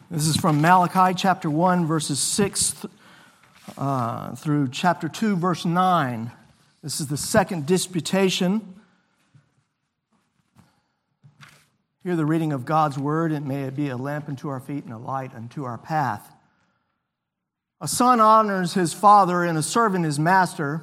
This is from Malachi chapter 1, verses 6 through chapter 2, verse 9. This is the second disputation. Hear the reading of God's word, and may it be a lamp unto our feet and a light unto our path. A son honors his father, and a servant his master.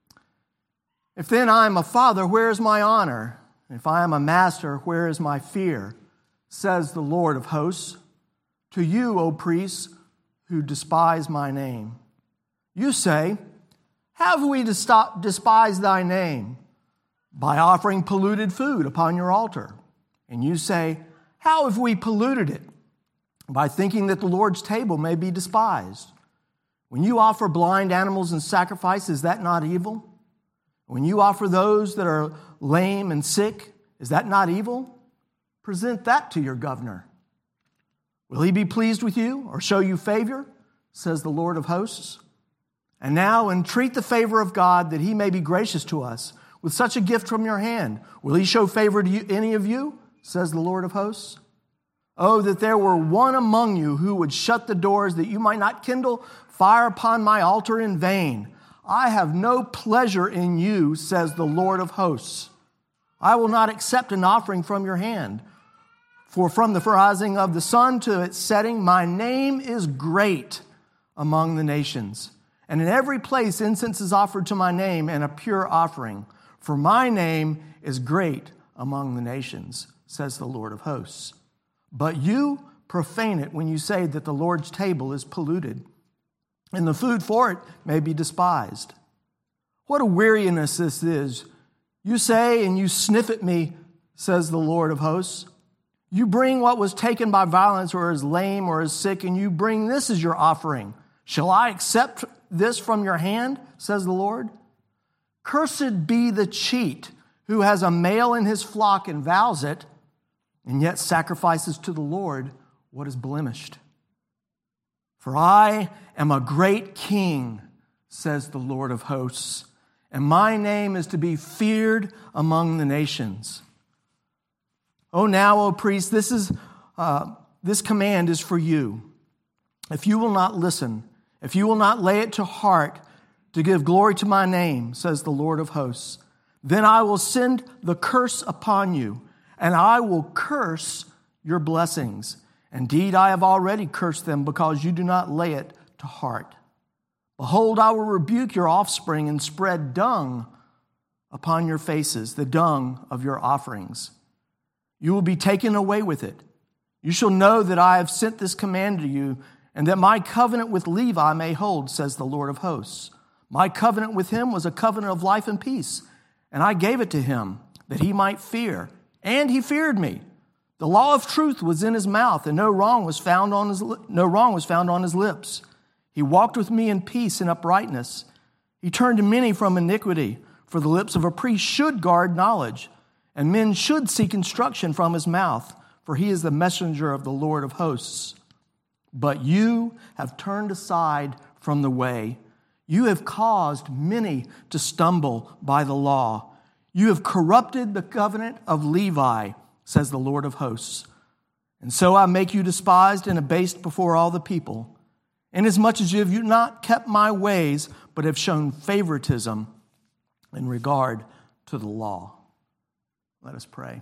If then I am a father, where is my honor? If I am a master, where is my fear? Says the Lord of hosts. To you, O priests, who despise my name. You say, how have we despised thy name? By offering polluted food upon your altar. And you say, how have we polluted it? By thinking that the Lord's table may be despised. When you offer blind animals in sacrifice, is that not evil? When you offer those that are lame and sick, is that not evil? Present that to your governor. Will he be pleased with you or show you favor? Says the Lord of hosts. And now entreat the favor of God that he may be gracious to us with such a gift from your hand. Will he show favor to you, any of you? Says the Lord of hosts. Oh, that there were one among you who would shut the doors that you might not kindle fire upon my altar in vain. I have no pleasure in you, says the Lord of hosts. I will not accept an offering from your hand. For from the rising of the sun to its setting, my name is great among the nations. And in every place incense is offered to my name and a pure offering. For my name is great among the nations, says the Lord of hosts. But you profane it when you say that the Lord's table is polluted, and the food for it may be despised. What a weariness this is. You say and you sniff at me, says the Lord of hosts. You bring what was taken by violence or is lame or is sick, and you bring this as your offering. Shall I accept this from your hand, says the Lord? Cursed be the cheat who has a male in his flock and vows it, and yet sacrifices to the Lord what is blemished. For I am a great king, says the Lord of hosts, and my name is to be feared among the nations. Oh, now, O priest, this command is for you. If you will not listen, if you will not lay it to heart to give glory to my name, says the Lord of hosts, then I will send the curse upon you, and I will curse your blessings. Indeed, I have already cursed them because you do not lay it to heart. Behold, I will rebuke your offspring and spread dung upon your faces, the dung of your offerings. You will be taken away with it. You shall know that I have sent this command to you, and that my covenant with Levi may hold, says the Lord of hosts. My covenant with him was a covenant of life and peace, and I gave it to him that he might fear, and he feared me. The law of truth was in his mouth, and no wrong was found on his lips. He walked with me in peace and uprightness. He turned many from iniquity, for the lips of a priest should guard knowledge, and men should seek instruction from his mouth, for he is the messenger of the Lord of hosts. But you have turned aside from the way. You have caused many to stumble by the law. You have corrupted the covenant of Levi, says the Lord of hosts. And so I make you despised and abased before all the people, inasmuch as you have not kept my ways, but have shown favoritism in regard to the law. Let us pray.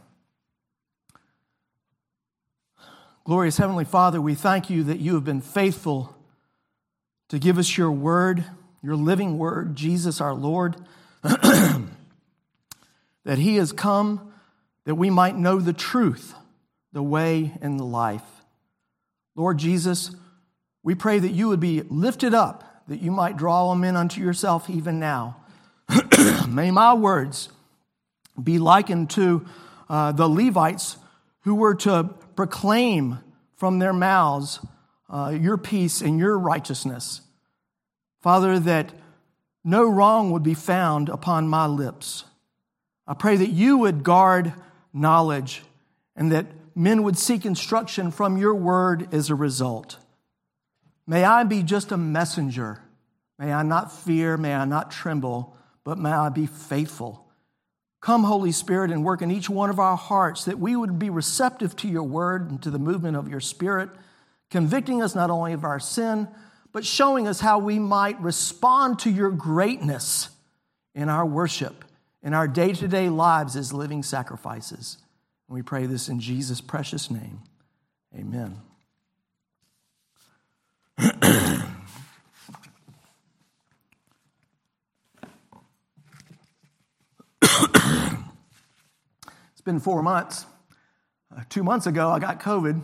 Glorious Heavenly Father, we thank you that you have been faithful to give us your word, your living word, Jesus our Lord, that he has come that we might know the truth, the way, and the life. Lord Jesus, we pray that you would be lifted up, that you might draw all men unto yourself even now. May my words be likened to the Levites who were to proclaim from their mouths your peace and your righteousness. Father, that no wrong would be found upon my lips. I pray that you would guard knowledge and that men would seek instruction from your word as a result. May I be just a messenger. May I not fear, may I not tremble, but may I be faithful. Come, Holy Spirit, and work in each one of our hearts that we would be receptive to your word and to the movement of your Spirit. convicting us not only of our sin, but showing us how we might respond to your greatness in our worship, in our day-to-day lives as living sacrifices. And we pray this in Jesus' precious name. Amen. It's been 4 months. 2 months ago, I got COVID.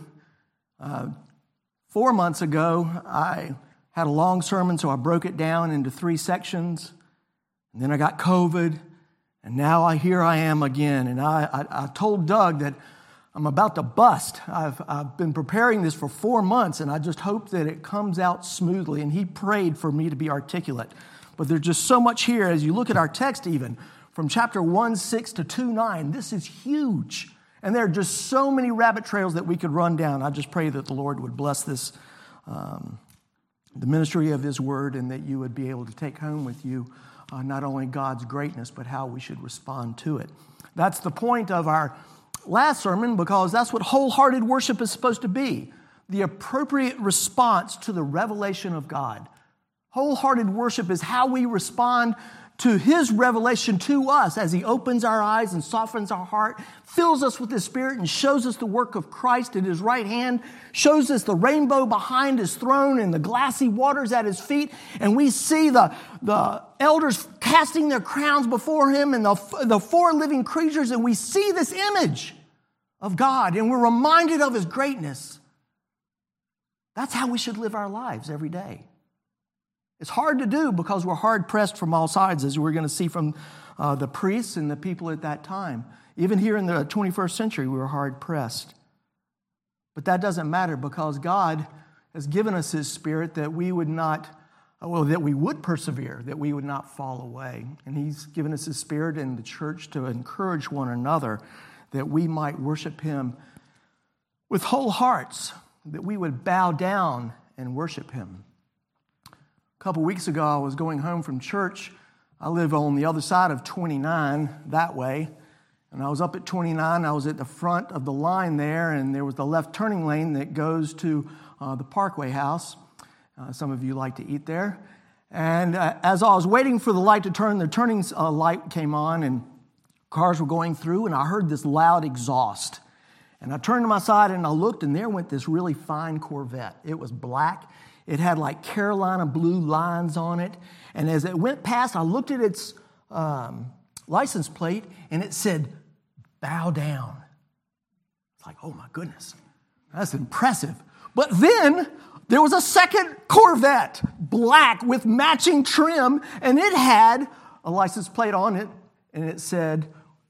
4 months ago, I had a long sermon, so I broke it down into 3 sections. And then I got COVID, and now here I am again. And I told Doug that I'm about to bust. I've been preparing this for 4 months, and I just hope that it comes out smoothly. And he prayed for me to be articulate. But there's just so much here. As you look at our text even, from chapter 1:6 to 2:9, this is huge. And there are just so many rabbit trails that we could run down. I just pray that the Lord would bless this, the ministry of His Word, and that you would be able to take home with you not only God's greatness, but how we should respond to it. That's the point of our last sermon, because that's what wholehearted worship is supposed to be, the appropriate response to the revelation of God. Wholehearted worship is how we respond to His revelation to us as He opens our eyes and softens our heart, fills us with His Spirit and shows us the work of Christ at His right hand, shows us the rainbow behind His throne and the glassy waters at His feet, and we see the elders casting their crowns before Him and the 4 living creatures, and we see this image of God, and we're reminded of His greatness. That's how we should live our lives every day. It's hard to do because we're hard-pressed from all sides, as we're going to see from the priests and the people at that time. Even here in the 21st century, we were hard-pressed. But that doesn't matter, because God has given us His Spirit that we would not, that we would persevere, that we would not fall away. And He's given us His Spirit in the church to encourage one another, that we might worship Him with whole hearts, that we would bow down and worship Him. A couple weeks ago, I was going home from church. I live on the other side of 29 that way. And I was up at 29. I was at the front of the line there, and there was the left turning lane that goes to the Parkway House. Some of you like to eat there. And as I was waiting for the light to turn, the turning light came on, and cars were going through, and I heard this loud exhaust. And I turned to my side, and I looked, and there went this really fine Corvette. It was black. It had like Carolina blue lines on it. And as it went past, I looked at its license plate, and it said, "Bow down." It's like, oh my goodness, that's impressive. But then there was a second Corvette, black with matching trim, and it had a license plate on it, and it said,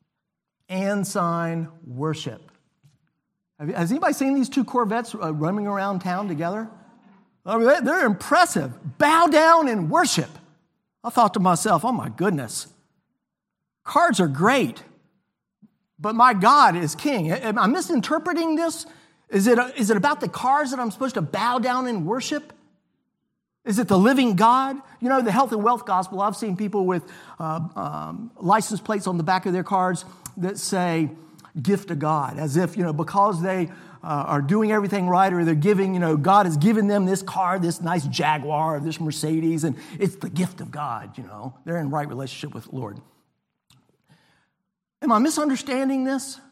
"Ensign Worship." Has anybody seen these 2 Corvettes roaming around town together? I mean, they're impressive. Bow down and worship. I thought to myself, oh my goodness, cars are great, but my God is king. Am I misinterpreting this? Is it about the cars that I'm supposed to bow down and worship? Is it the living God? You know, the health and wealth gospel, I've seen people with license plates on the back of their cars that say, "Gift of God," as if, because they are doing everything right, or they're giving, God has given them this car, this nice Jaguar, or this Mercedes, and it's the gift of God, They're in right relationship with the Lord. Am I misunderstanding this?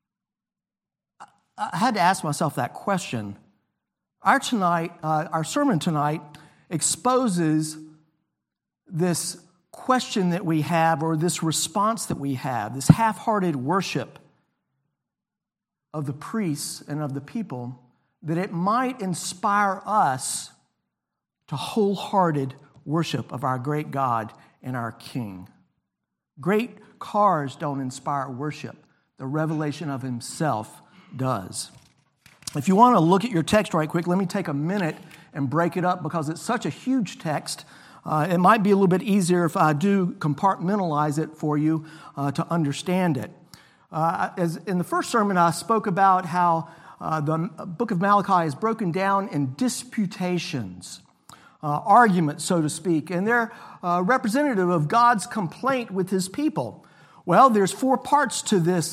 I had to ask myself that question. Our sermon tonight exposes this question that we have, or this response that we have, this half-hearted worship of the priests and of the people, that it might inspire us to wholehearted worship of our great God and our King. Great cars don't inspire worship. The revelation of Himself does. If you want to look at your text right quick, let me take a minute and break it up, because it's such a huge text. It might be a little bit easier if I do compartmentalize it for you to understand it. As in the first sermon, I spoke about how the book of Malachi is broken down in disputations, arguments, so to speak, and they're representative of God's complaint with His people. Well, there's 4 parts to this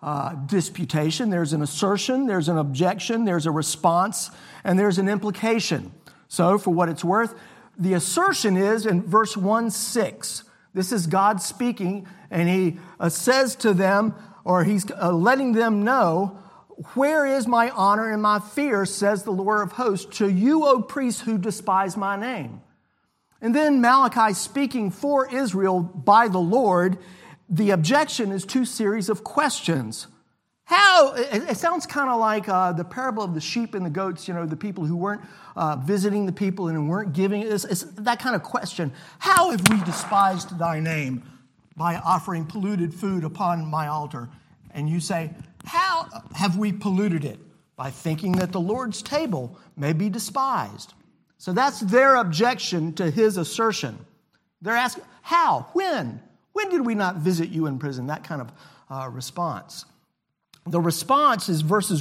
disputation. There's an assertion, there's an objection, there's a response, and there's an implication. So, for what it's worth, the assertion is in verse 1:6. This is God speaking, and he says to them, or he's letting them know, "Where is my honor and my fear, says the Lord of hosts, to you, O priests who despise my name." And then Malachi, speaking for Israel by the Lord, the objection is two series of questions. How? It sounds kind of like the parable of the sheep and the goats, the people who weren't visiting the people and weren't giving. It's that kind of question. How have we despised thy name by offering polluted food upon my altar? And you say, how have we polluted it? By thinking that the Lord's table may be despised. So that's their objection to his assertion. They're asking, how? When? When did we not visit you in prison? That kind of response. The response is verses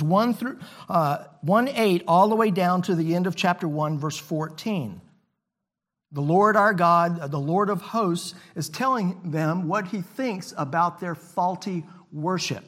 1:8 all the way down to the end of chapter 1, verse 14. The Lord our God, the Lord of hosts, is telling them what he thinks about their faulty worship.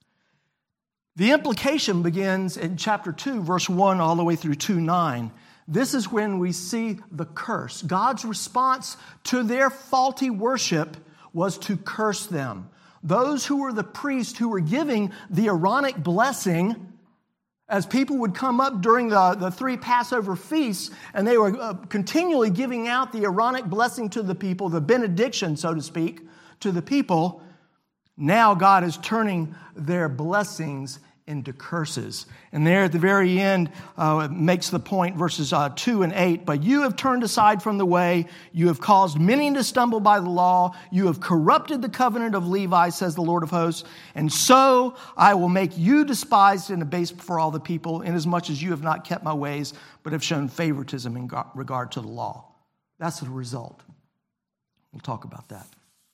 The implication begins in chapter 2, verse 1 all the way through 2:9. This is when we see the curse. God's response to their faulty worship was to curse them. Those who were the priests who were giving the Aaronic blessing, as people would come up during the three Passover feasts, and they were continually giving out the Aaronic blessing to the people, the benediction, so to speak, to the people. Now God is turning their blessings into curses. And there at the very end, it makes the point, verses 2 and 8, "But you have turned aside from the way, you have caused many to stumble by the law, you have corrupted the covenant of Levi, says the Lord of hosts, and so I will make you despised and abased before all the people, inasmuch as you have not kept my ways, but have shown favoritism in regard to the law." That's the result. We'll talk about that.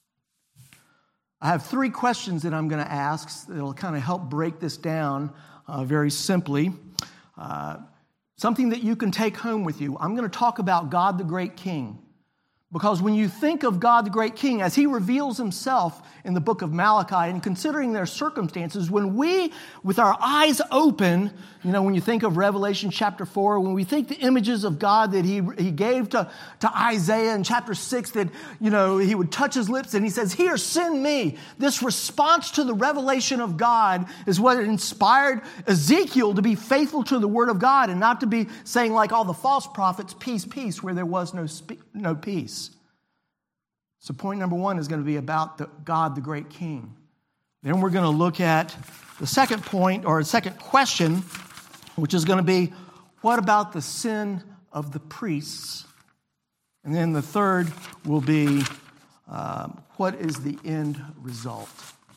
I have three questions that I'm going to ask that will kind of help break this down very simply. Something that you can take home with you. I'm going to talk about God the Great King. Because when you think of God the Great King, as he reveals himself in the book of Malachi, and considering their circumstances, when we, with our eyes open, when you think of Revelation chapter 4, when we think the images of God that he gave to Isaiah in chapter 6, that, he would touch his lips and he says, "Here, send me." This response to the revelation of God is what inspired Ezekiel to be faithful to the word of God and not to be saying like all the false prophets, "Peace, peace," where there was no peace. So point number one is going to be about God, the great King. Then we're going to look at the second point, or second question, which is going to be, what about the sin of the priests? And then the third will be, what is the end result?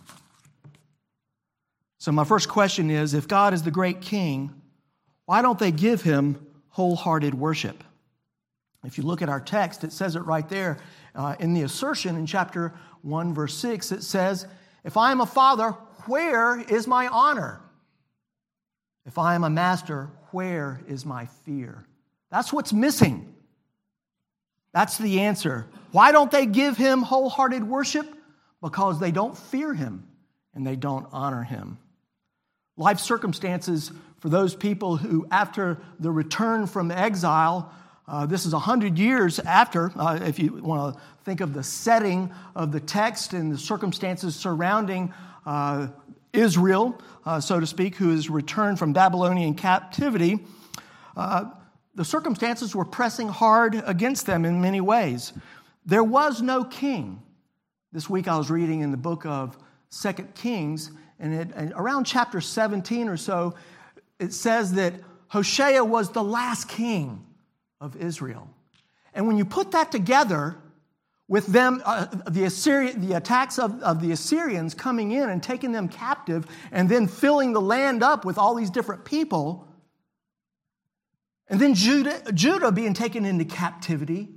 So my first question is, if God is the great King, why don't they give him wholehearted worship? If you look at our text, it says it right there. In the assertion in chapter 1, verse 6, it says, "If I am a father, where is my honor? If I am a master, where is my fear?" That's what's missing. That's the answer. Why don't they give him wholehearted worship? Because they don't fear him and they don't honor him. Life circumstances for those people who, after the return from exile, this is 100 years after, if you want to think of the setting of the text and the circumstances surrounding Israel, so to speak, who has returned from Babylonian captivity. The circumstances were pressing hard against them in many ways. There was no king. This week I was reading in the book of 2 Kings, and around chapter 17 or so, it says that Hoshea was the last king of Israel. And when you put that together with them, the attacks of the Assyrians coming in and taking them captive and then filling the land up with all these different people, and then Judah being taken into captivity,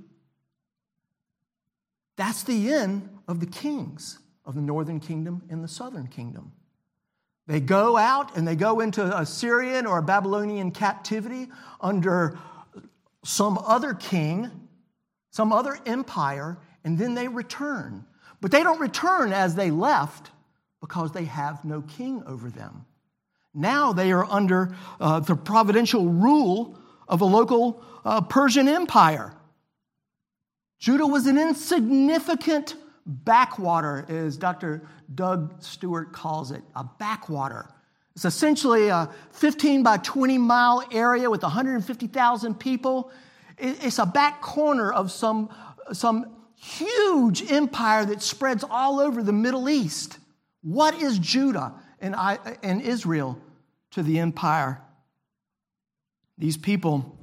that's the end of the kings of the northern kingdom and the southern kingdom. They go out and they go into Assyrian or Babylonian captivity under some other king, some other empire, and then they return. But they don't return as they left, because they have no king over them. Now they are under the providential rule of a local Persian empire. Judah was an insignificant backwater, as Dr. Doug Stewart calls it, a backwater. It's essentially a 15 by 20 mile area with 150,000 people. It's a back corner of some huge empire that spreads all over the Middle East. What is Judah and Israel to the empire? These people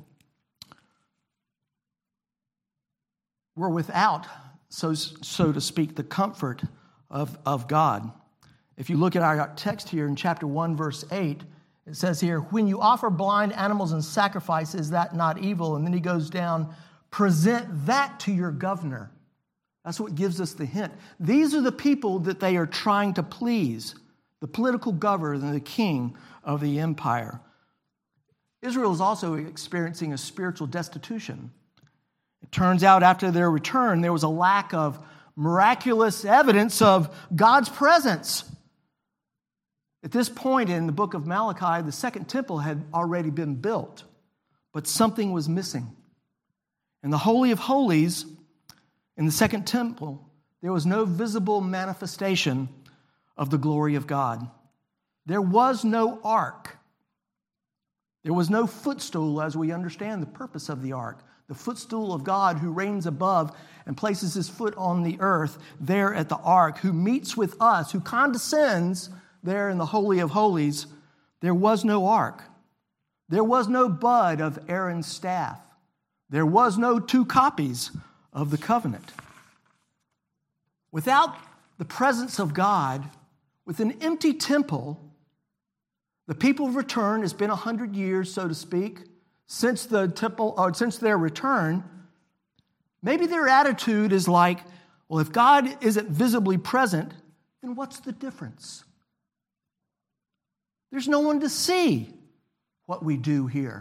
were without, so to speak, the comfort of God. If you look at our text here in chapter 1, verse 8, it says here, when you offer blind animals in sacrifice, is that not evil? And then he goes down, present that to your governor. That's what gives us the hint. These are the people that they are trying to please, the political governor and the king of the empire. Israel is also experiencing a spiritual destitution. It turns out after their return, there was a lack of miraculous evidence of God's presence. At this point in the book of Malachi, the second temple had already been built, but something was missing. In the Holy of Holies, in the second temple, there was no visible manifestation of the glory of God. There was no ark. There was no footstool, as we understand the purpose of the ark. The footstool of God who reigns above and places his foot on the earth there at the ark, who meets with us, who condescends there in the Holy of Holies. There was no ark. There was no bud of Aaron's staff. There was no 2 copies of the covenant. Without the presence of God, with an empty temple, the people of return, it's been 100 years, so to speak, since the temple, or since their return. Maybe their attitude is like, well, if God isn't visibly present, then what's the difference? There's no one to see what we do here.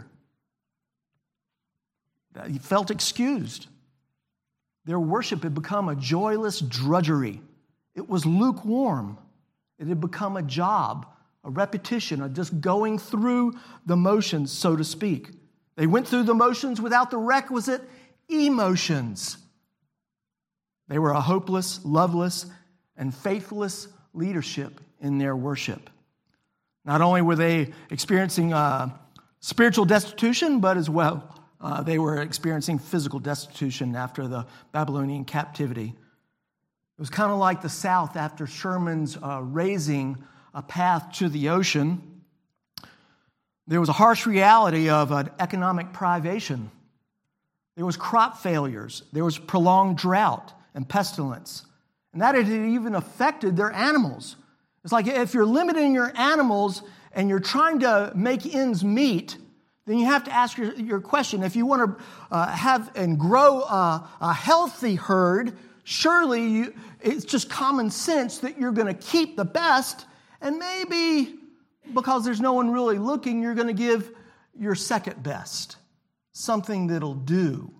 He felt excused. Their worship had become a joyless drudgery. It was lukewarm. It had become a job, a repetition, of just going through the motions, so to speak. They went through the motions without the requisite emotions. They were a hopeless, loveless, and faithless leadership in their worship. Not only were they experiencing spiritual destitution, but as well, they were experiencing physical destitution after the Babylonian captivity. It was kind of like the South after Sherman's raising a path to the ocean. There was a harsh reality of an economic privation. There was crop failures. There was prolonged drought and pestilence. And that had even affected their animals. It's like if you're limiting your animals and you're trying to make ends meet, then you have to ask your question. If you want to have and grow a healthy herd, surely it's just common sense that you're going to keep the best, and maybe because there's no one really looking, you're going to give your second best, something that'll do.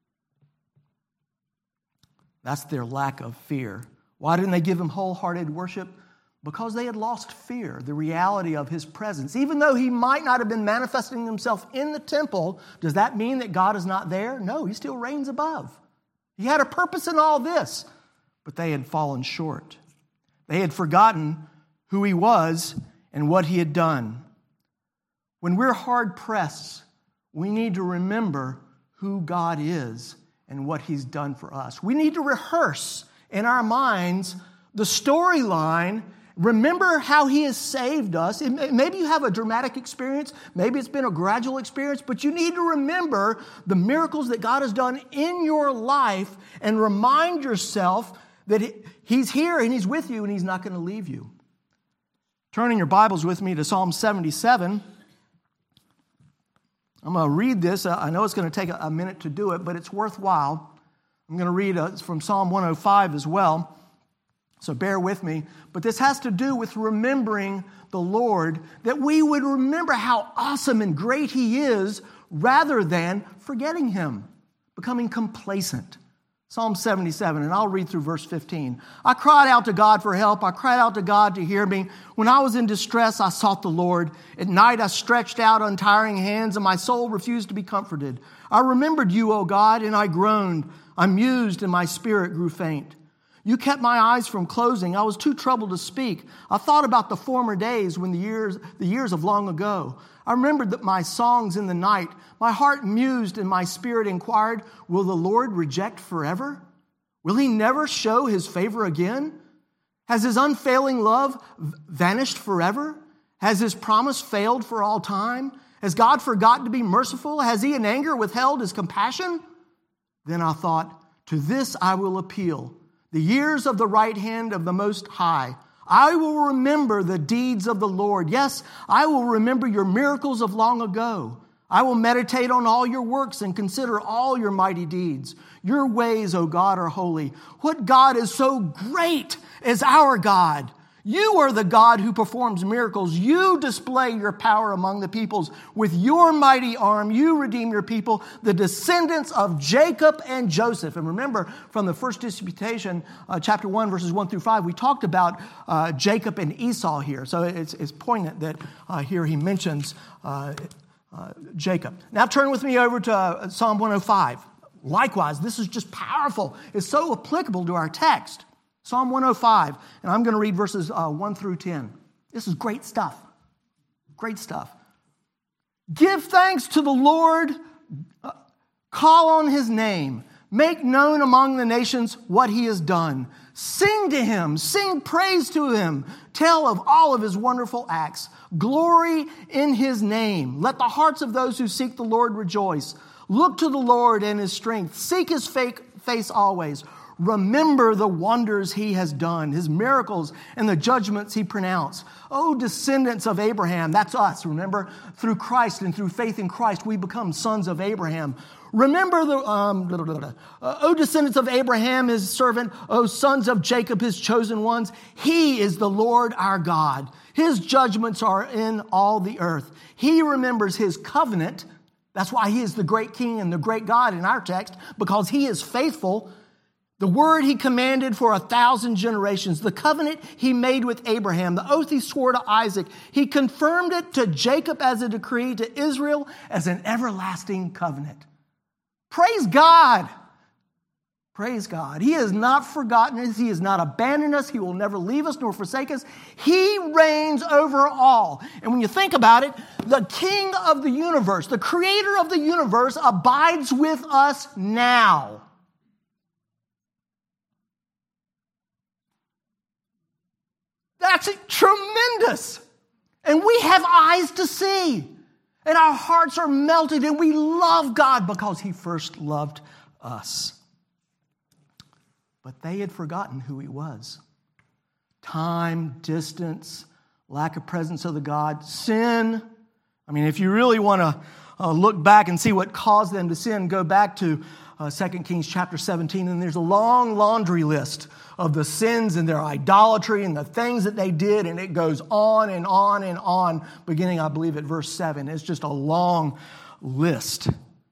That's their lack of fear. Why didn't they give him wholehearted worship? Because they had lost fear, the reality of his presence. Even though he might not have been manifesting himself in the temple, does that mean that God is not there? No, he still reigns above. He had a purpose in all this, but they had fallen short. They had forgotten who he was and what he had done. When we're hard pressed, we need to remember who God is and what he's done for us. We need to rehearse in our minds the storyline. Remember how he has saved us. Maybe you have a dramatic experience. Maybe it's been a gradual experience. But you need to remember the miracles that God has done in your life and remind yourself that he's here and he's with you and he's not going to leave you. Turn in your Bibles with me to Psalm 77. I'm going to read this. I know it's going to take a minute to do it, but it's worthwhile. I'm going to read from Psalm 105 as well. So bear with me. But this has to do with remembering the Lord, that we would remember how awesome and great he is rather than forgetting him, becoming complacent. Psalm 77, and I'll read through verse 15. I cried out to God for help. I cried out to God to hear me. When I was in distress, I sought the Lord. At night, I stretched out untiring hands, and my soul refused to be comforted. I remembered you, O God, and I groaned. I mused, and my spirit grew faint. You kept my eyes from closing. I was too troubled to speak. I thought about the former days when the years of long ago. I remembered that my songs in the night. My heart mused and my spirit inquired, will the Lord reject forever? Will he never show his favor again? Has his unfailing love vanished forever? Has his promise failed for all time? Has God forgotten to be merciful? Has he in anger withheld his compassion? Then I thought, to this I will appeal. The years of the right hand of the Most High. I will remember the deeds of the Lord. Yes, I will remember your miracles of long ago. I will meditate on all your works and consider all your mighty deeds. Your ways, O God, are holy. What God is so great as our God? You are the God who performs miracles. You display your power among the peoples. With your mighty arm, you redeem your people, the descendants of Jacob and Joseph. And remember, from the first disputation, chapter 1, verses 1 through 5, we talked about Jacob and Esau here. So it's poignant that here he mentions Jacob. Now turn with me over to Psalm 105. Likewise, this is just powerful. It's so applicable to our text. Psalm 105, and I'm going to read verses 1 through 10. This is great stuff. Great stuff. Give thanks to the Lord. Call on his name. Make known among the nations what he has done. Sing to him. Sing praise to him. Tell of all of his wonderful acts. Glory in his name. Let the hearts of those who seek the Lord rejoice. Look to the Lord and his strength. Seek his face always. Remember the wonders he has done, his miracles and the judgments he pronounced. O descendants of Abraham, that's us, remember? Through Christ and through faith in Christ, we become sons of Abraham. Remember O descendants of Abraham, his servant, O sons of Jacob, his chosen ones. He is the Lord our God. His judgments are in all the earth. He remembers his covenant. That's why he is the great king and the great God in our text, because he is faithful. The word he commanded for 1,000 generations, the covenant he made with Abraham, the oath he swore to Isaac, he confirmed it to Jacob as a decree, to Israel as an everlasting covenant. Praise God. Praise God. He has not forgotten us. He has not abandoned us. He will never leave us nor forsake us. He reigns over all. And when you think about it, the King of the universe, the creator of the universe, abides with us now. That's tremendous. And we have eyes to see. And our hearts are melted. And we love God because he first loved us. But they had forgotten who he was. Time, distance, lack of presence of the God, sin. I mean, if you really want to look back and see what caused them to sin, go back to 2 Kings chapter 17, and there's a long laundry list of the sins and their idolatry and the things that they did, and it goes on and on and on, beginning, I believe, at verse 7. It's just a long list.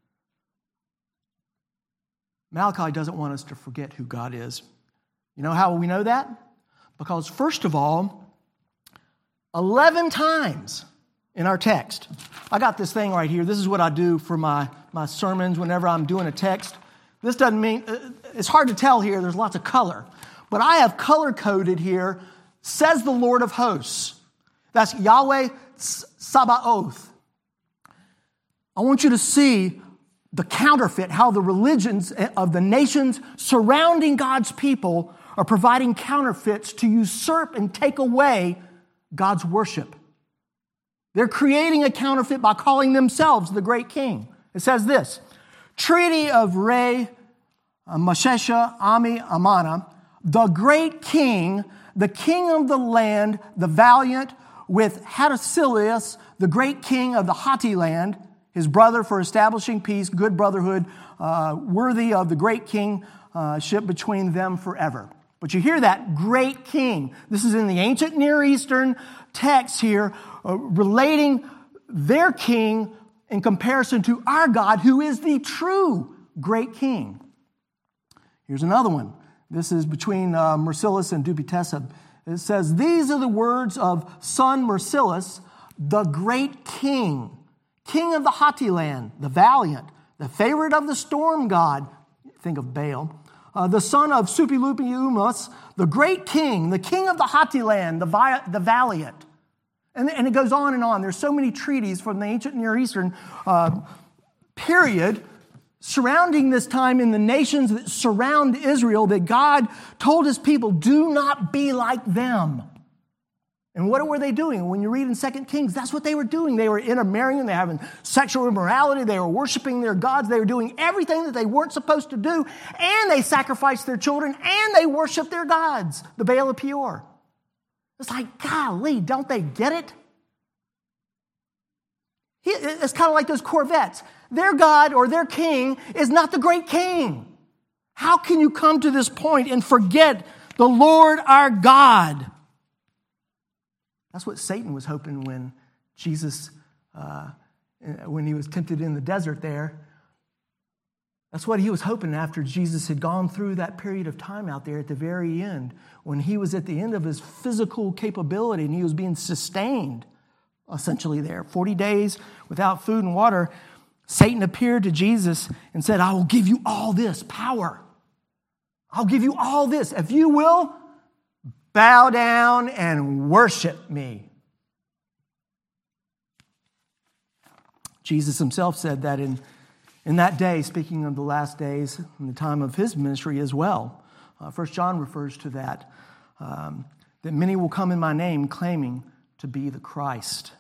Malachi doesn't want us to forget who God is. You know how we know that? Because, first of all, 11 times in our text. I got this thing right here. This is what I do for my sermons whenever I'm doing a text. This doesn't mean, it's hard to tell here. There's lots of color. But I have color-coded here, says the Lord of hosts. That's Yahweh Sabaoth. I want you to see the counterfeit, how the religions of the nations surrounding God's people are providing counterfeits to usurp and take away God's worship. They're creating a counterfeit by calling themselves the great king. It says this, Treaty of Re Mashesha Ami Amana, the great king, the king of the land, the valiant, with Hadasilius, the great king of the Hatti land, his brother for establishing peace, good brotherhood, worthy of the great kingship between them forever. But you hear that, great king. This is in the ancient Near Eastern text here, relating their king in comparison to our God, who is the true great king. Here's another one. This is between Marcellus and Dupuytren's. It says, these are the words of son Marcellus, the great king, king of the haughty land, the valiant, the favorite of the storm god, think of Baal, the son of Suppiluliuma, the great king, the king of the haughty land, the valiant. And it goes on and on. There's so many treaties from the ancient Near Eastern period surrounding this time in the nations that surround Israel that God told his people, do not be like them. And what were they doing? When you read in 2 Kings, that's what they were doing. They were intermarrying, they were having sexual immorality, they were worshiping their gods, they were doing everything that they weren't supposed to do, and they sacrificed their children, and they worshiped their gods, the Baal of Peor. It's like, golly, don't they get it? It's kind of like those Corvettes. Their God or their king is not the great king. How can you come to this point and forget the Lord our God? That's what Satan was hoping when Jesus, when he was tempted in the desert there. That's what he was hoping after Jesus had gone through that period of time out there at the very end, when he was at the end of his physical capability and he was being sustained, essentially there. 40 days without food and water, Satan appeared to Jesus and said, I will give you all this power. I'll give you all this. If you will, bow down and worship me. Jesus himself said that in that day, speaking of the last days, in the time of his ministry as well. 1 John refers to that many will come in my name claiming to be the Christ.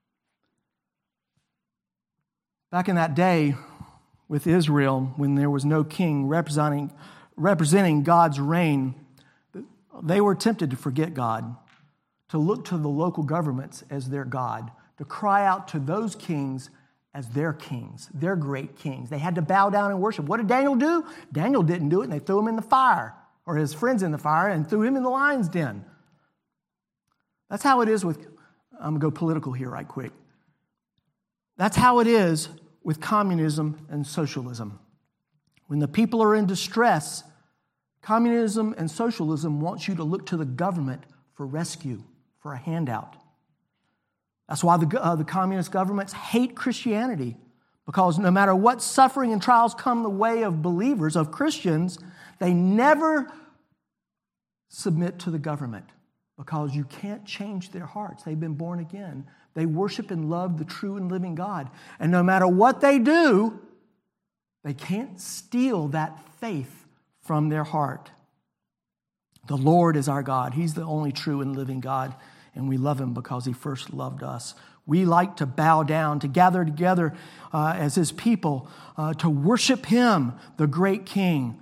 Back in that day with Israel, when there was no king representing God's reign, they were tempted to forget God, to look to the local governments as their God, to cry out to those kings as their kings, their great kings. They had to bow down and worship. What did Daniel do? Daniel didn't do it, and they threw him in the fire, or his friends in the fire, and threw him in the lion's den. That's how it is with, I'm going to go political here right quick. That's how it is with communism and socialism. When the people are in distress, communism and socialism wants you to look to the government for rescue, for a handout. That's why the communist governments hate Christianity, because no matter what suffering and trials come the way of believers, of Christians, they never submit to the government, because you can't change their hearts. They've been born again. They worship and love the true and living God. And no matter what they do, they can't steal that faith from their heart. The Lord is our God. He's the only true and living God, and we love him because he first loved us. We like to bow down, to gather together as his people, to worship him, the great King.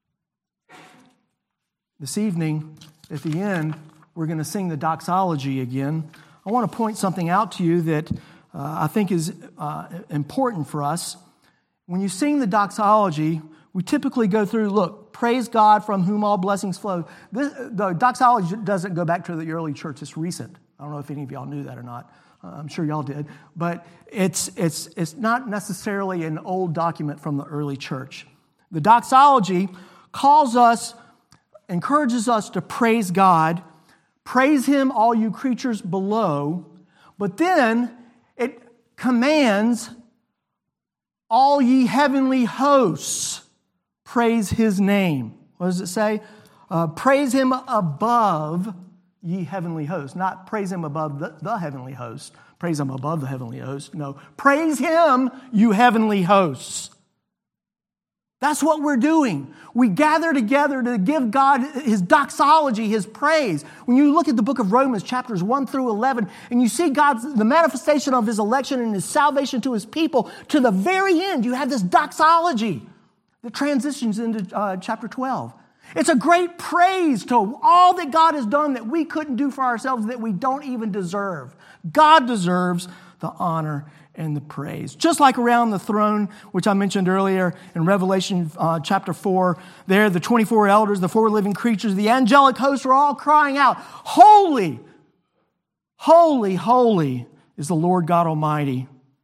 This evening, at the end, we're going to sing the doxology again. I want to point something out to you that I think is important for us. When you sing the doxology, we typically go through, look, praise God from whom all blessings flow. The doxology doesn't go back to the early church. It's recent. I don't know if any of y'all knew that or not. I'm sure y'all did. But it's not necessarily an old document from the early church. The doxology encourages us to praise God. Praise him, all you creatures below. But then it commands all ye heavenly hosts, praise his name. What does it say? Praise him above ye heavenly hosts. Not praise him above the heavenly host. Praise him above the heavenly host. No, praise him, you heavenly hosts. That's what we're doing. We gather together to give God his doxology, his praise. When you look at the book of Romans, chapters 1 through 11, and you see the manifestation of his election and his salvation to his people, to the very end, you have this doxology that transitions into chapter 12. It's a great praise to all that God has done that we couldn't do for ourselves, that we don't even deserve. God deserves the honor and the praise. Just like around the throne, which I mentioned earlier in Revelation chapter 4, there the 24 elders, the 4 living creatures, the angelic hosts are all crying out, holy, holy, holy is the Lord God Almighty.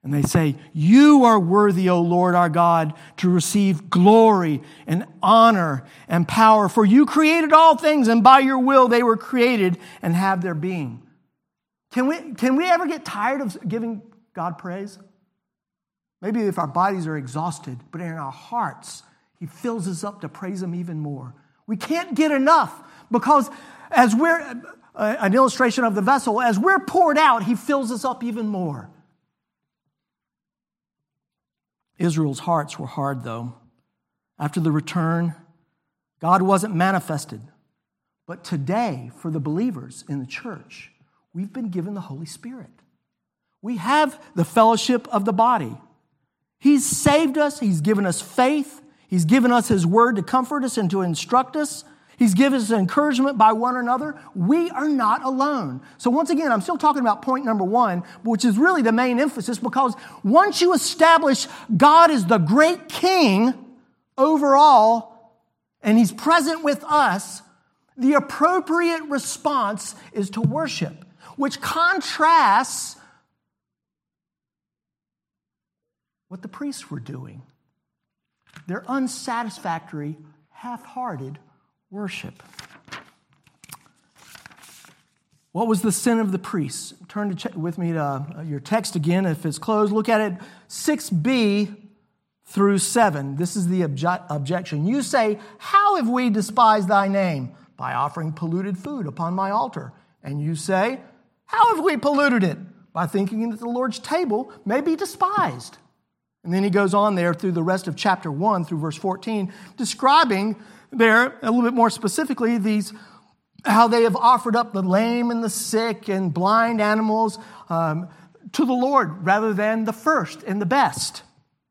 And they say, you are worthy, O Lord our God, to receive glory and honor and power. For you created all things, and by your will they were created and have their being. Can we ever get tired of giving God praise? Maybe if our bodies are exhausted, but in our hearts, He fills us up to praise Him even more. We can't get enough because as we're, an illustration of the vessel, as we're poured out, He fills us up even more. Israel's hearts were hard, though. After the return, God wasn't manifested. But today, for the believers in the church, we've been given the Holy Spirit. We have the fellowship of the body. He's saved us. He's given us faith. He's given us His word to comfort us and to instruct us. He's given us encouragement by one another. We are not alone. So once again, I'm still talking about point number 1, which is really the main emphasis, because once you establish God is the great King over all, and He's present with us, the appropriate response is to worship, which contrasts what the priests were doing. Their unsatisfactory, half-hearted worship. What was the sin of the priests? Turn with me to your text again if it's closed. Look at it, 6b through 7. This is the objection. You say, how have we despised thy name? By offering polluted food upon my altar. And you say, how have we polluted it? By thinking that the Lord's table may be despised. And then he goes on there through the rest of chapter 1 through verse 14, describing there, a little bit more specifically, how they have offered up the lame and the sick and blind animals to the Lord rather than the first and the best.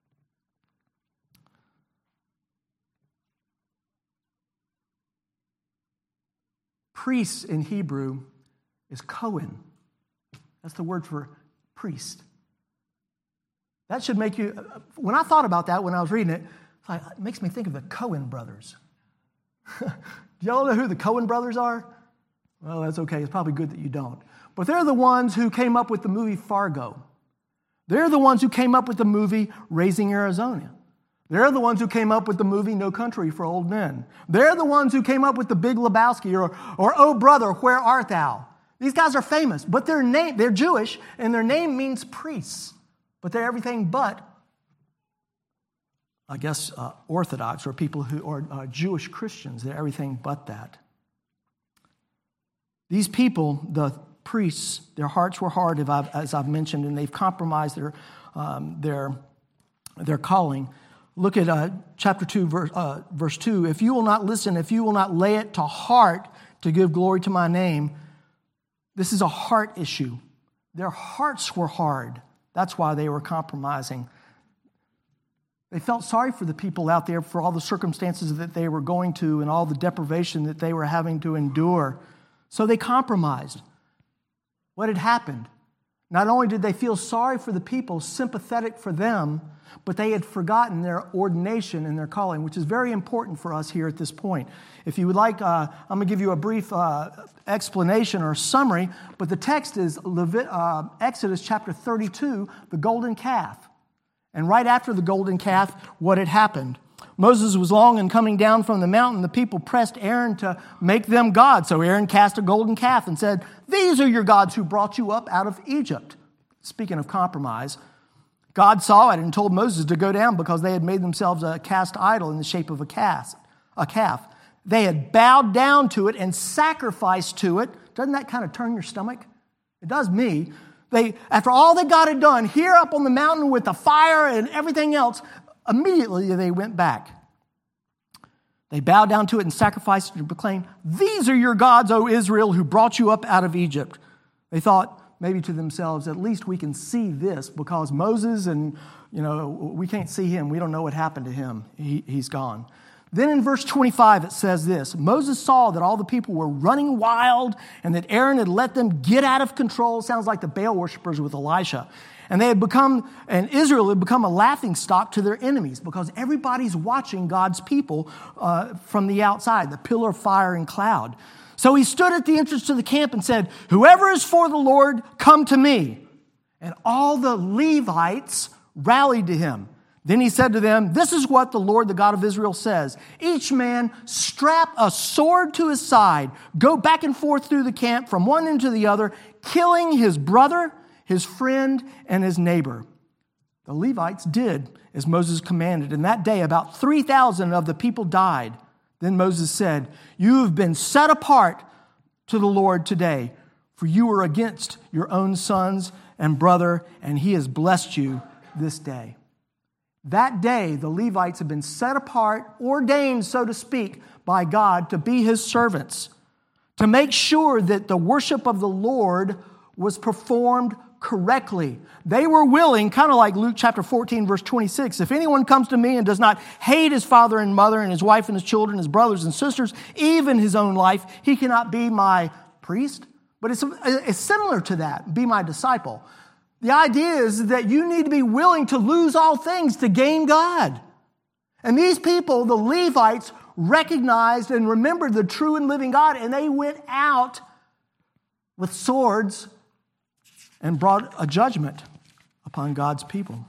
Priest in Hebrew is Cohen. That's the word for priest. That should make you, when I thought about that when I was reading it, it makes me think of the Coen brothers. Do y'all know who the Coen brothers are? Well, that's okay. It's probably good that you don't. But they're the ones who came up with the movie Fargo. They're the ones who came up with the movie Raising Arizona. They're the ones who came up with the movie No Country for Old Men. They're the ones who came up with the Big Lebowski or Oh Brother, Where Art Thou? These guys are famous, but they're Jewish, and their name means priests. But they're everything but, I guess, Orthodox or people who are Jewish Christians. They're everything but that. These people, the priests, their hearts were hard, as I've mentioned, and they've compromised their calling. Look at chapter 2, verse 2. If you will not listen, if you will not lay it to heart to give glory to my name, this is a heart issue. Their hearts were hard. That's why they were compromising. They felt sorry for the people out there for all the circumstances that they were going to and all the deprivation that they were having to endure. So they compromised. What had happened? Not only did they feel sorry for the people, sympathetic for them, but they had forgotten their ordination and their calling, which is very important for us here at this point. If you would like, I'm going to give you a brief explanation or summary, but the text is Exodus chapter 32, the golden calf. And right after the golden calf, what had happened? Moses was long in coming down from the mountain. The people pressed Aaron to make them gods. So Aaron cast a golden calf and said, "These are your gods who brought you up out of Egypt." Speaking of compromise, God saw it and told Moses to go down because they had made themselves a cast idol in the shape of a calf. They had bowed down to it and sacrificed to it. Doesn't that kind of turn your stomach? It does me. After all that God had done here up on the mountain with the fire and everything else, immediately they went back. They bowed down to it and sacrificed it and proclaimed, "These are your gods, O Israel, who brought you up out of Egypt." They thought maybe to themselves, at least we can see this because Moses and, we can't see him. We don't know what happened to him. He's gone. Then in verse 25, it says this: Moses saw that all the people were running wild and that Aaron had let them get out of control. Sounds like the Baal worshipers with Elisha. And Israel had become a laughingstock to their enemies because everybody's watching God's people from the outside, the pillar of fire and cloud. So he stood at the entrance to the camp and said, "Whoever is for the Lord, come to me." And all the Levites rallied to him. Then he said to them, "This is what the Lord, the God of Israel, says. Each man strap a sword to his side, go back and forth through the camp from one end to the other, killing his brother, his friend, and his neighbor." The Levites did as Moses commanded, and that day about 3,000 of the people died. Then Moses said, "You have been set apart to the Lord today, for you were against your own sons and brother, and he has blessed you this day." That day, the Levites have been set apart, ordained, so to speak, by God to be his servants, to make sure that the worship of the Lord was performed correctly. They were willing, kind of like Luke chapter 14, verse 26, "If anyone comes to me and does not hate his father and mother and his wife and his children, his brothers and sisters, even his own life, he cannot be my priest." But it's similar to that, be my disciple. The idea is that you need to be willing to lose all things to gain God. And these people, the Levites, recognized and remembered the true and living God, and they went out with swords and brought a judgment upon God's people.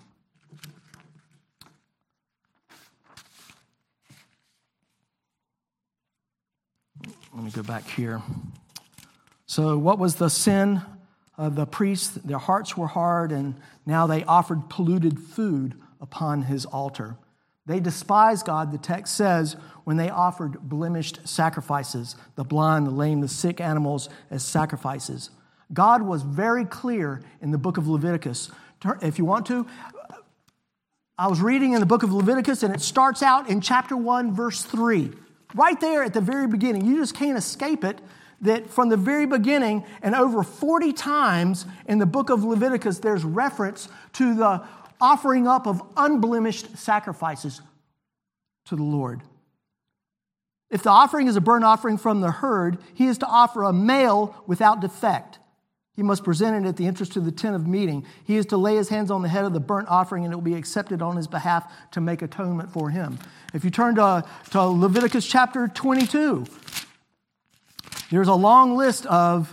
Let me go back here. So what was the sin of the priests? Their hearts were hard, and now they offered polluted food upon his altar. They despised God, the text says, when they offered blemished sacrifices, the blind, the lame, the sick animals as sacrifices. God was very clear in the book of Leviticus. If you want to, I was reading in the book of Leviticus, and it starts out in chapter 1, verse 3. Right there at the very beginning. You just can't escape it, that from the very beginning and over 40 times in the book of Leviticus, there's reference to the offering up of unblemished sacrifices to the Lord. If the offering is a burnt offering from the herd, he is to offer a male without defect. He must present it at the entrance to the tent of meeting. He is to lay his hands on the head of the burnt offering, and it will be accepted on his behalf to make atonement for him. If you turn to Leviticus chapter 22, there's a long list of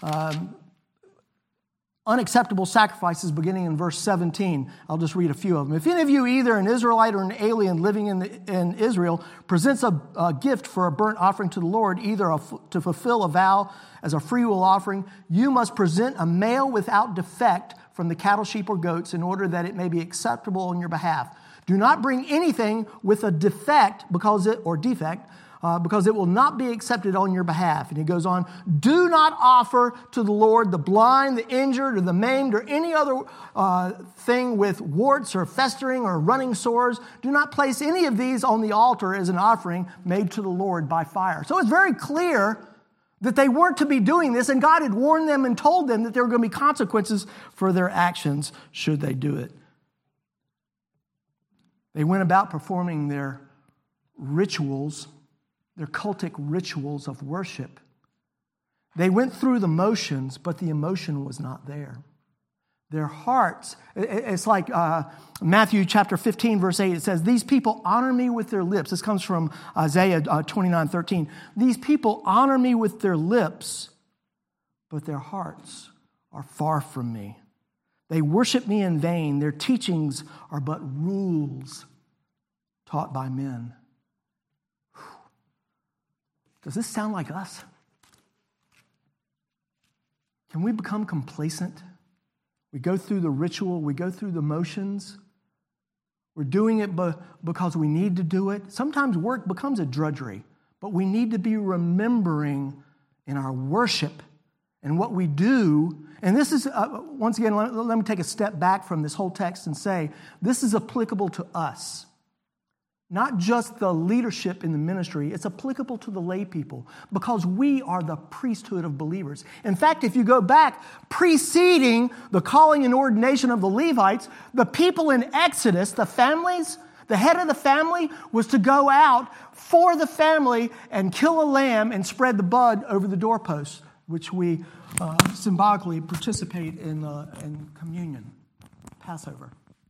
unacceptable sacrifices beginning in verse 17. I'll just read a few of them. "If any of you, either an Israelite or an alien living in Israel, presents a gift for a burnt offering to the Lord, either to fulfill a vow as a freewill offering, you must present a male without defect from the cattle, sheep, or goats in order that it may be acceptable on your behalf. Do not bring anything with a defect because it will not be accepted on your behalf." And he goes on, "Do not offer to the Lord the blind, the injured, or the maimed, or any other thing with warts or festering or running sores. Do not place any of these on the altar as an offering made to the Lord by fire." So it's very clear that they weren't to be doing this, and God had warned them and told them that there were going to be consequences for their actions should they do it. They went about performing their rituals, their cultic rituals of worship. They went through the motions, but the emotion was not there. Their hearts, it's like Matthew chapter 15, verse 8, it says, "These people honor me with their lips." This comes from Isaiah 29:13. "These people honor me with their lips, but their hearts are far from me. They worship me in vain. Their teachings are but rules taught by men." Does this sound like us? Can we become complacent? We go through the ritual, we go through the motions. We're doing it because we need to do it. Sometimes work becomes a drudgery, but we need to be remembering in our worship and what we do. And this is, once again, let me take a step back from this whole text and say, this is applicable to us. Not just the leadership in the ministry, it's applicable to the lay people because we are the priesthood of believers. In fact, if you go back, preceding the calling and ordination of the Levites, the people in Exodus, the families, the head of the family was to go out for the family and kill a lamb and spread the blood over the doorposts, which we symbolically participate in communion, Passover.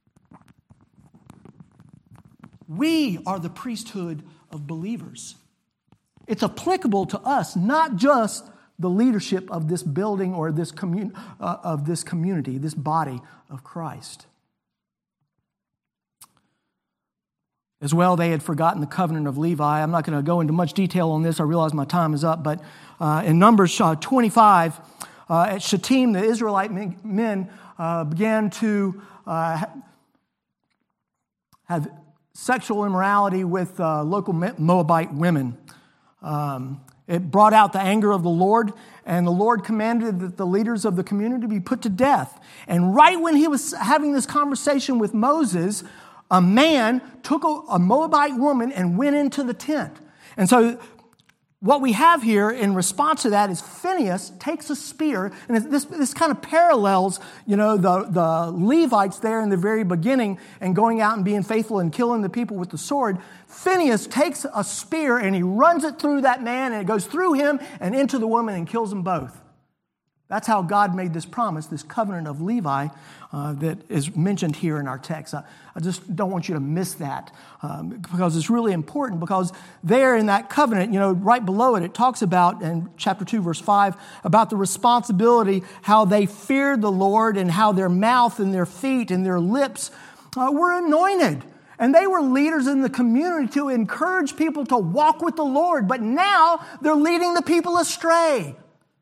We are the priesthood of believers. It's applicable to us, not just the leadership of this building or this community, this body of Christ. As well, they had forgotten the covenant of Levi. I'm not going to go into much detail on this. I realize my time is up. But in Numbers 25, at Shittim, the Israelite men began to have sexual immorality with local Moabite women. It brought out the anger of the Lord, and the Lord commanded that the leaders of the community be put to death. And right when he was having this conversation with Moses, a man took a Moabite woman and went into the tent. And so what we have here in response to that is Phinehas takes a spear, and this kind of parallels, the Levites there in the very beginning and going out and being faithful and killing the people with the sword. Phinehas takes a spear and he runs it through that man, and it goes through him and into the woman and kills them both. That's how God made this promise, this covenant of Levi that is mentioned here in our text. I just don't want you to miss that because it's really important, because there in that covenant, right below it, it talks about, in chapter 2, verse 5, about the responsibility, how they feared the Lord and how their mouth and their feet and their lips were anointed. And they were leaders in the community to encourage people to walk with the Lord, but now they're leading the people astray.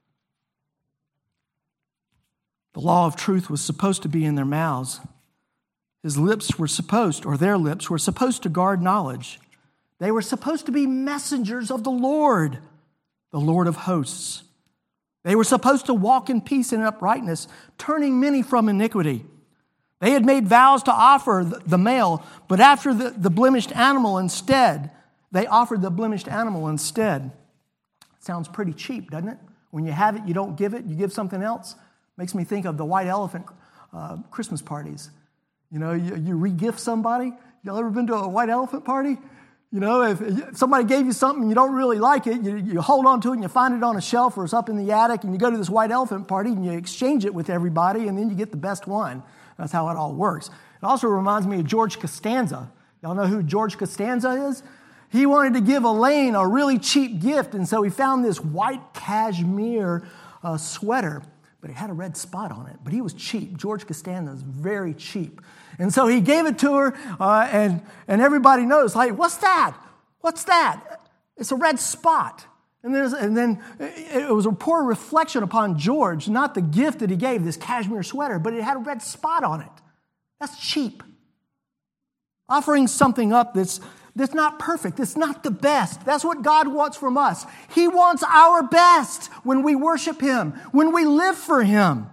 The law of truth was supposed to be in their mouths. Their lips were supposed to guard knowledge. They were supposed to be messengers of the Lord of hosts. They were supposed to walk in peace and uprightness, turning many from iniquity. They had made vows to offer the male, but after the blemished animal instead, they offered the blemished animal instead. Sounds pretty cheap, doesn't it? When you have it, you don't give it, you give something else. Makes me think of the white elephant Christmas parties. You re-gift somebody. Y'all ever been to a white elephant party? If somebody gave you something and you don't really like it, you hold on to it and you find it on a shelf or it's up in the attic, and you go to this white elephant party and you exchange it with everybody, and then you get the best one. That's how it all works. It also reminds me of George Costanza. Y'all know who George Costanza is? He wanted to give Elaine a really cheap gift, and so he found this white cashmere sweater. But it had a red spot on it. But he was cheap. George Costanza is very cheap. And so he gave it to her, and everybody knows, like, what's that? What's that? It's a red spot. And then it was a poor reflection upon George, not the gift that he gave, this cashmere sweater, but it had a red spot on it. That's cheap. Offering something up that's not perfect. It's not the best. That's what God wants from us. He wants our best when we worship Him, when we live for Him.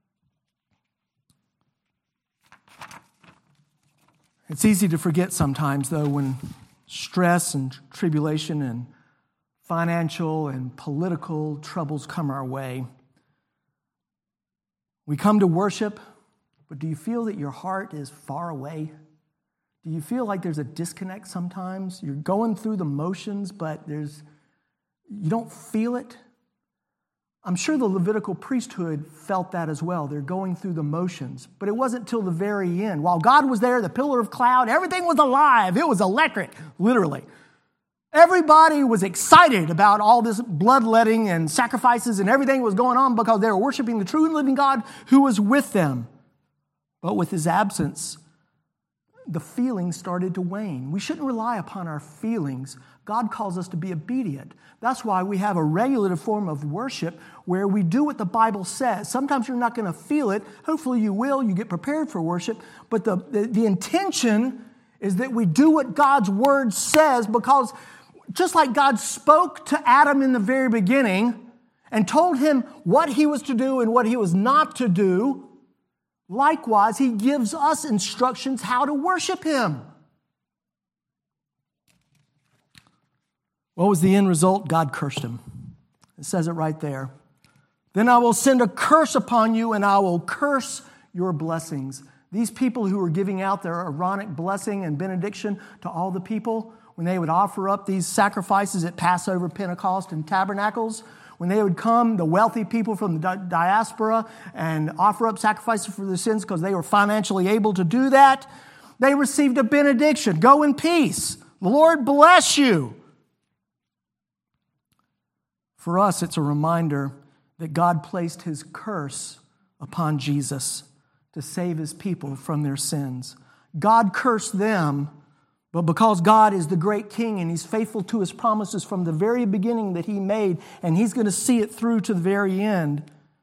It's easy to forget sometimes, though, when stress and tribulation and financial and political troubles come our way. We come to worship, but do you feel that your heart is far away? Do you feel like there's a disconnect sometimes? You're going through the motions, but you don't feel it? I'm sure the Levitical priesthood felt that as well. They're going through the motions. But it wasn't till the very end. While God was there, the pillar of cloud, everything was alive. It was electric, literally. Everybody was excited about all this bloodletting and sacrifices and everything that was going on because they were worshiping the true and living God who was with them. But with His absence, the feelings started to wane. We shouldn't rely upon our feelings. God calls us to be obedient. That's why we have a regulative form of worship where we do what the Bible says. Sometimes you're not going to feel it. Hopefully you will. You get prepared for worship. But the intention is that we do what God's Word says, because just like God spoke to Adam in the very beginning and told him what he was to do and what he was not to do, likewise, He gives us instructions how to worship Him. What was the end result? God cursed him. It says it right there. Then I will send a curse upon you, and I will curse your blessings. These people who were giving out their Aaronic blessing and benediction to all the people, when they would offer up these sacrifices at Passover, Pentecost, and Tabernacles, when they would come, the wealthy people from the diaspora, and offer up sacrifices for their sins because they were financially able to do that, they received a benediction. Go in peace. The Lord bless you. For us, it's a reminder that God placed his curse upon Jesus to save his people from their sins. God cursed them, but because God is the great king and he's faithful to his promises from the very beginning that he made, and he's going to see it through to the very end,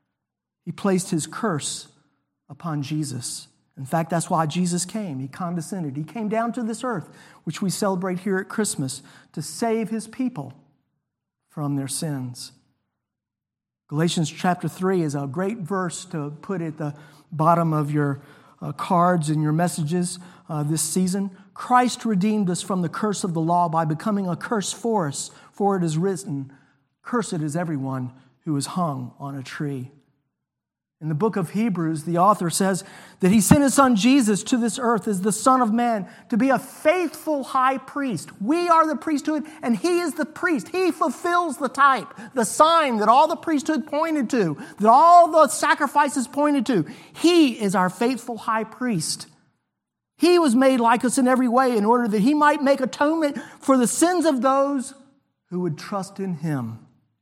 he placed his curse upon Jesus. In fact, that's why Jesus came. He condescended. He came down to this earth, which we celebrate here at Christmas, to save his people from their sins. Galatians chapter 3 is a great verse to put at the bottom of your cards and your messages this season. Christ redeemed us from the curse of the law by becoming a curse for us, for it is written, "Cursed is everyone who is hung on a tree." In the book of Hebrews, the author says that he sent his son Jesus to this earth as the Son of Man to be a faithful high priest. We are the priesthood, and he is the priest. He fulfills the type, the sign that all the priesthood pointed to, that all the sacrifices pointed to. He is our faithful high priest. He was made like us in every way in order that he might make atonement for the sins of those who would trust in him.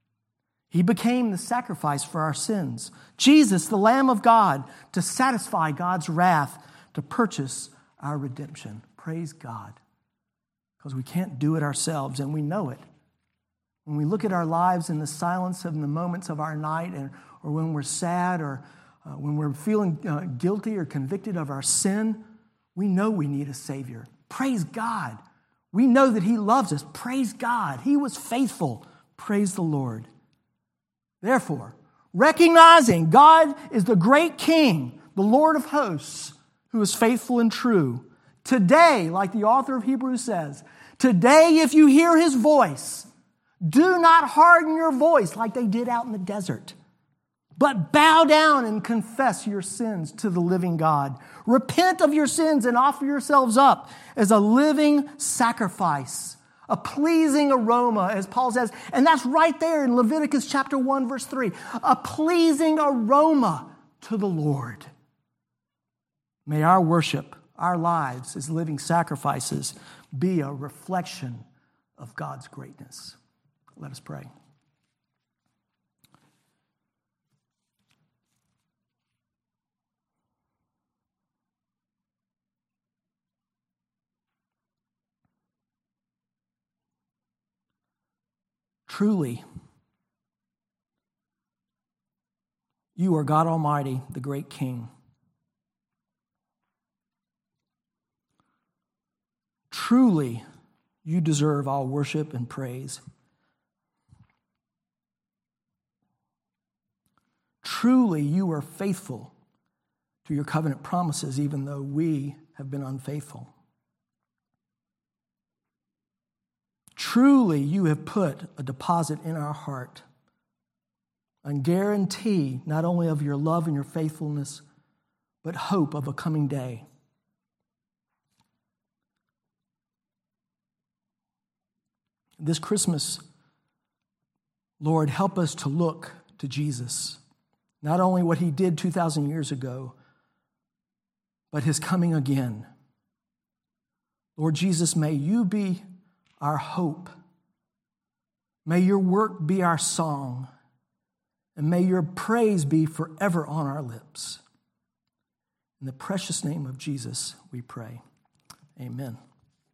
He became the sacrifice for our sins. Jesus, the Lamb of God, to satisfy God's wrath, to purchase our redemption. Praise God. Because we can't do it ourselves, and we know it. When we look at our lives in the silence of the moments of our night, or when we're sad, or when we're feeling guilty or convicted of our sin, we know we need a Savior. Praise God. We know that he loves us. Praise God. He was faithful. Praise the Lord. Therefore, recognizing God is the great King, the Lord of hosts, who is faithful and true, today, like the author of Hebrews says, today if you hear his voice, do not harden your voice like they did out in the desert, but bow down and confess your sins to the living God. Repent of your sins and offer yourselves up as a living sacrifice, a pleasing aroma, as Paul says. And that's right there in Leviticus chapter 1, verse 3. A pleasing aroma to the Lord. May our worship, our lives as living sacrifices, be a reflection of God's greatness. Let us pray. Truly, you are God Almighty, the great King. Truly, you deserve all worship and praise. Truly, you are faithful to your covenant promises, even though we have been unfaithful. Truly, you have put a deposit in our heart, a guarantee not only of your love and your faithfulness, but hope of a coming day. This Christmas, Lord, help us to look to Jesus, not only what he did 2,000 years ago, but his coming again. Lord Jesus, may you be our hope. May your work be our song, and may your praise be forever on our lips. In the precious name of Jesus, we pray. Amen.